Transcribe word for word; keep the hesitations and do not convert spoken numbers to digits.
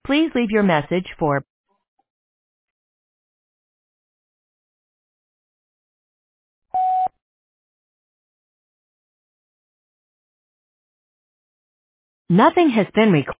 Please leave your message for nothing has been recorded.